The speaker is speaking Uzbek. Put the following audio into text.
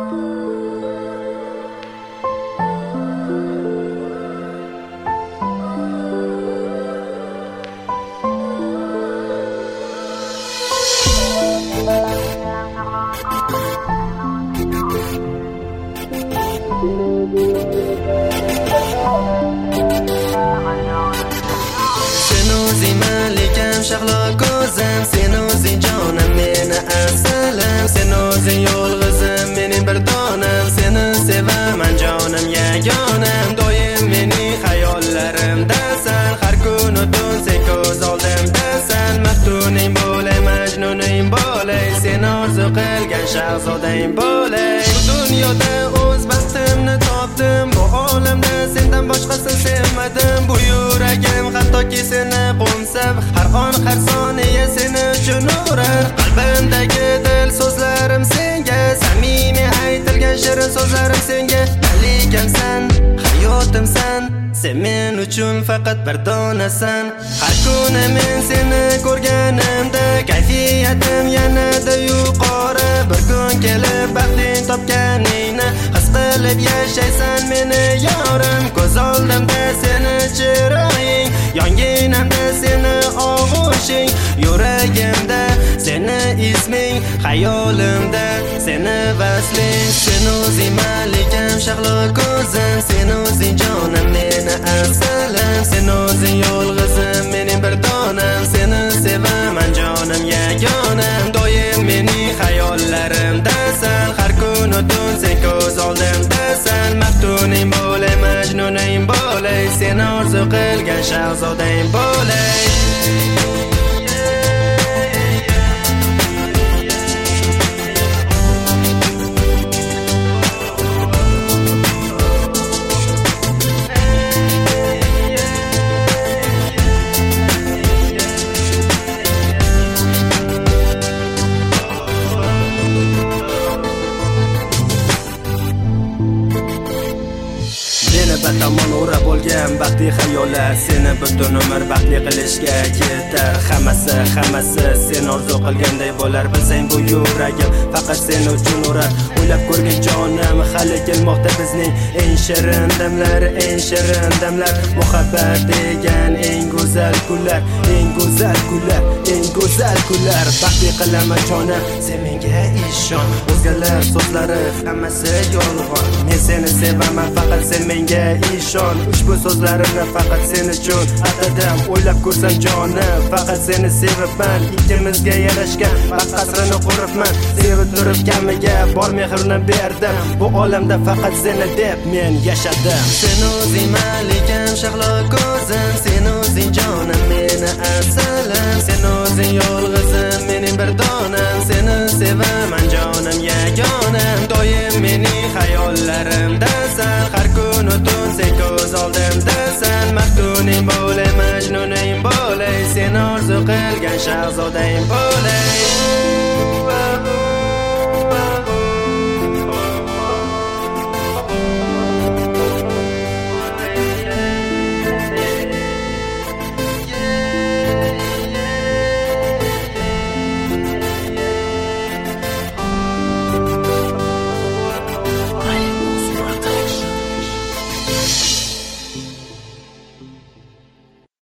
Sen o'zing malikam shahlo ko'zim, sen o'zing jonim meni asalim, sen o'zing yolg'izim mening bir donam, seni sevaman jonim yagonam, doim mening xayollarimdasan, har kun o'tun sen ko'z oldimdasan, maftuning bo'lay majnuning bo'lay, sen orzu qilgan shahzodang bo'lay. Bu dunyoda o'z baxtimni topdim, bu olamda sendan boshqasini sevmadim, bu yuragim hattoki seni qo'msab har on har soniya seni uchun urar. Qalbimdagi dil so'zlarim senga, samimiy aytilgan shirin so'zlarim senga. Malikamsan, hayotimsan, sen men uchun faqat bir donasan. Har kuni men seni ko'rganimda kayfiyatim yanada yuqori, bir kun kelib baxting topganingni his qilib yashaysan meni yorim. Ko'z oldimda seni chiroying, yonginamda seni og'ushing, yuragimda seni isming, xayolimda seni vasling. Sen o'zing malikam shahlo ko'zim, sen o'zing jonim meni asalim, sen o'zing yolg'izim mening bir donam, seni sevaman jonim yagonam, doim mening xayollarimdasan, har kun o'tun sen ko'z oldimdasan, maftuning bo'lay majnuning bo'lay, sen orzu qilgan shahzodang bo'lay. Batamon o'rab olgan baxtli xayollar seni butun umr baxtli qilishga yetar. Hammasi sen orzu qilganday bo'lar, bilsang bu yuragim faqat sen uchun urar. O'ylab ko'rgin jonim, hali kelmoqda bizning eng shirin damlar, eng shirin damlar. Muhabbat degan eng go'zal kunlar, eng go'zal kunlar, eng go'zal kunlar. Baxtli qilaman jonim, sen menga ishon, o'zgalar so'zlari hammasi yolg'on. Men seni sevaman, faqat sen menga ishon, ushbu so'zlarimni faqat sen uchun atadim. O'ylab ko'rsam jonim, faqat seni sevibman, ikkimizga yarashgan baxt qasrini quribman, sevib turib kamiga bor mehrni berdim, bu olamda faqat seni deb men yashadim. Sen o'zing malikam shahlo ko'zim, sen o'zing jonim meni asalim, sen o'zing yolg'izim mening bir donam, seni sevaman jonim yagonam, doim mening xayollarimdasan, har kun o'tun sen ko'z oldimdasan, maftuning bo'lay majnuning bo'lay, sen orzu qilgan shahzodang bo'lay.